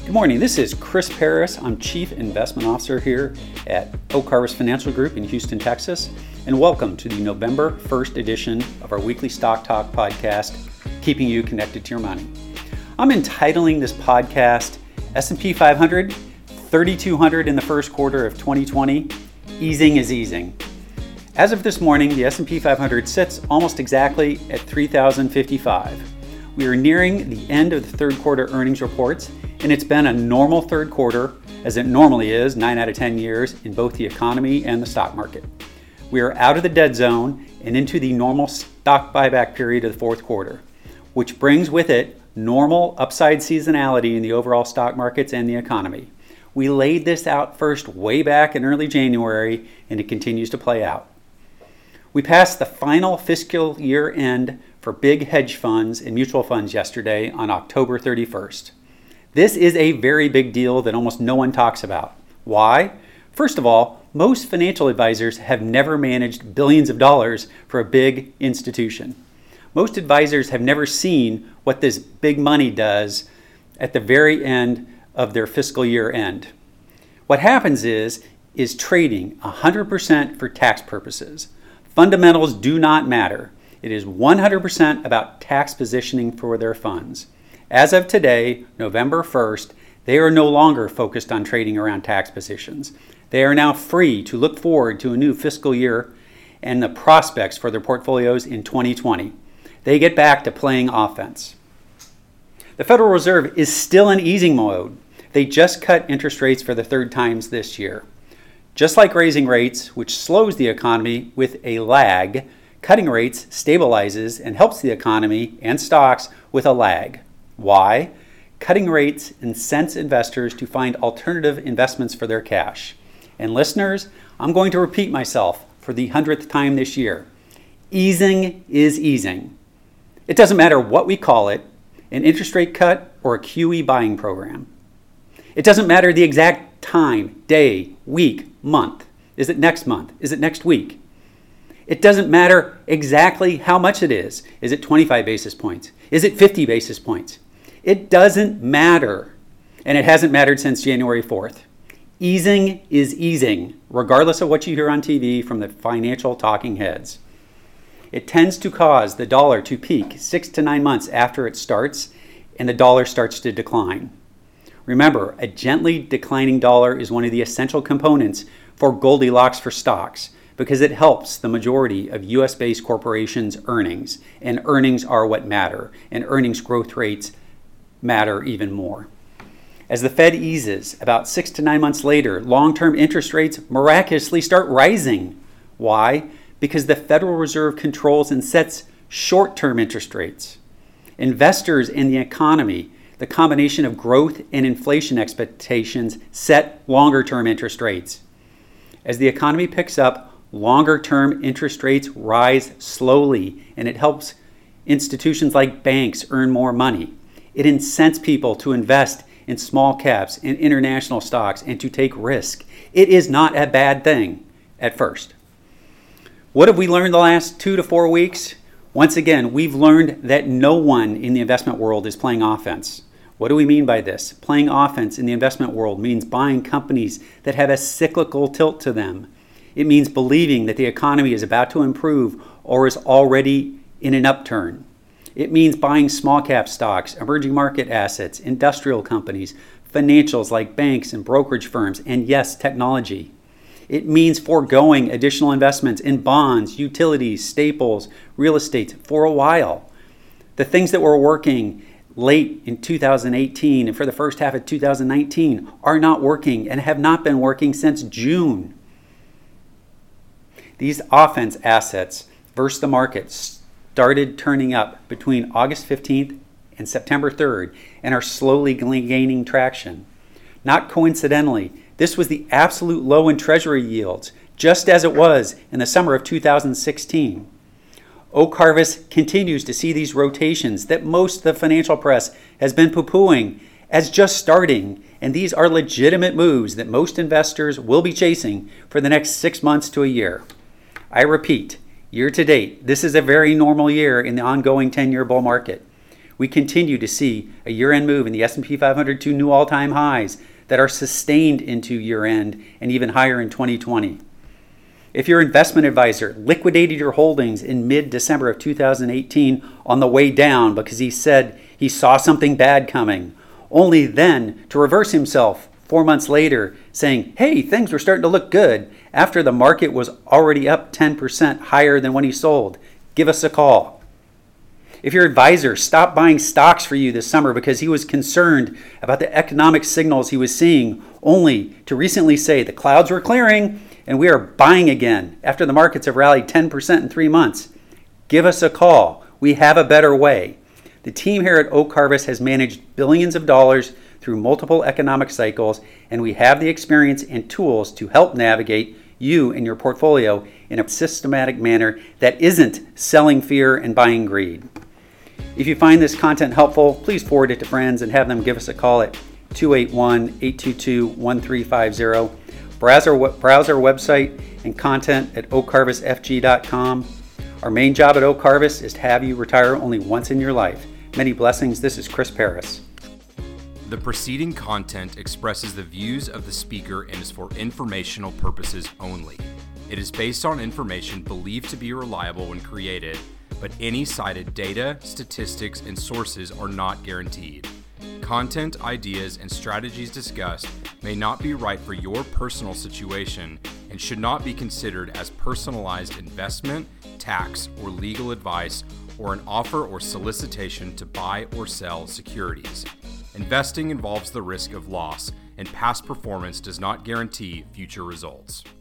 Good morning. This is Chris Paris. I'm Chief Investment Officer here at Oak Harvest Financial Group in Houston, Texas. And welcome to the November 1st edition of our weekly Stock Talk podcast, Keeping You Connected to Your Money. I'm entitling this podcast S&P 500, 3,200 in the first quarter of 2020, Easing is Easing. As of this morning, the S&P 500 sits almost exactly at 3,055. We are nearing the end of the third quarter earnings reports, and it's been a normal third quarter, as it normally is 9 out of 10 years in both the economy and the stock market. We are out of the dead zone and into the normal stock buyback period of the fourth quarter, which brings with it normal upside seasonality in the overall stock markets and the economy. We laid this out first way back in early January, and it continues to play out. We passed the final fiscal year end for big hedge funds and mutual funds yesterday on October 31st. This is a very big deal that almost no one talks about. Why? First of all, most financial advisors have never managed billions of dollars for a big institution. Most advisors have never seen what this big money does at the very end of their fiscal year end. What happens is trading 100% for tax purposes. Fundamentals do not matter. It is 100% about tax positioning for their funds. As of today, November 1st, they are no longer focused on trading around tax positions. They are now free to look forward to a new fiscal year and the prospects for their portfolios in 2020. They get back to playing offense. The Federal Reserve is still in easing mode. They just cut interest rates for the third time this year. Just like raising rates, which slows the economy with a lag, cutting rates stabilizes and helps the economy and stocks with a lag. Why? Cutting rates incents investors to find alternative investments for their cash. And listeners, I'm going to repeat myself for the 100th time this year. Easing is easing. It doesn't matter what we call it, an interest rate cut or a QE buying program. It doesn't matter the exact time, day, week, month. Is it next month? Is it next week? It doesn't matter exactly how much it is. Is it 25 basis points? Is it 50 basis points? It doesn't matter. And it hasn't mattered since January 4th. Easing is easing, regardless of what you hear on TV from the financial talking heads. It tends to cause the dollar to peak 6 to 9 months after it starts, and the dollar starts to decline. Remember, a gently declining dollar is one of the essential components for Goldilocks for stocks, because it helps the majority of US-based corporations' earnings, and earnings are what matter, and earnings growth rates matter even more. As the Fed eases, about 6 to 9 months later, long-term interest rates miraculously start rising. Why? Because the Federal Reserve controls and sets short-term interest rates. Investors in the economy, the combination of growth and inflation expectations, set longer-term interest rates. As the economy picks up, longer-term interest rates rise slowly, and it helps institutions like banks earn more money. It incents people to invest in small caps and international stocks and to take risk. It is not a bad thing at first. What have we learned the last 2 to 4 weeks? Once again, we've learned that no one in the investment world is playing offense. What do we mean by this? Playing offense in the investment world means buying companies that have a cyclical tilt to them. It means believing that the economy is about to improve or is already in an upturn. It means buying small cap stocks, emerging market assets, industrial companies, financials like banks and brokerage firms, and yes, technology. It means foregoing additional investments in bonds, utilities, staples, real estate for a while. The things that were working late in 2018 and for the first half of 2019 are not working and have not been working since June. These offense assets versus the market started turning up between August 15th and September 3rd and are slowly gaining traction. Not coincidentally, this was the absolute low in Treasury yields, just as it was in the summer of 2016. Oak Harvest continues to see these rotations that most of the financial press has been poo-pooing as just starting, and these are legitimate moves that most investors will be chasing for the next 6 months to a year. I repeat, year to date, this is a very normal year in the ongoing 10-year bull market. we continue to see a year-end move in the S&P 500 to new all-time highs that are sustained into year-end and even higher in 2020. If your investment advisor liquidated your holdings in mid-December of 2018 on the way down because he said he saw something bad coming, only then to reverse himself 4 months later saying, hey, things were starting to look good after the market was already up 10% higher than when he sold, give us a call. If your advisor stopped buying stocks for you this summer because he was concerned about the economic signals he was seeing, only to recently say the clouds were clearing and we are buying again after the markets have rallied 10% in 3 months, give us a call. We have a better way. The team here at Oak Harvest has managed billions of dollars through multiple economic cycles, and we have the experience and tools to help navigate you and your portfolio in a systematic manner that isn't selling fear and buying greed. If you find this content helpful, please forward it to friends and have them give us a call at 281-822-1350. Browse our website and content at oakharvestfg.com. Our main job at Oak Harvest is to have you retire only once in your life. Many blessings. This is Chris Paris. The preceding content expresses the views of the speaker and is for informational purposes only. It is based on information believed to be reliable when created, but any cited data, statistics, and sources are not guaranteed. Content, ideas, and strategies discussed may not be right for your personal situation and should not be considered as personalized investment, tax, or legal advice, or an offer or solicitation to buy or sell securities. Investing involves the risk of loss, and past performance does not guarantee future results.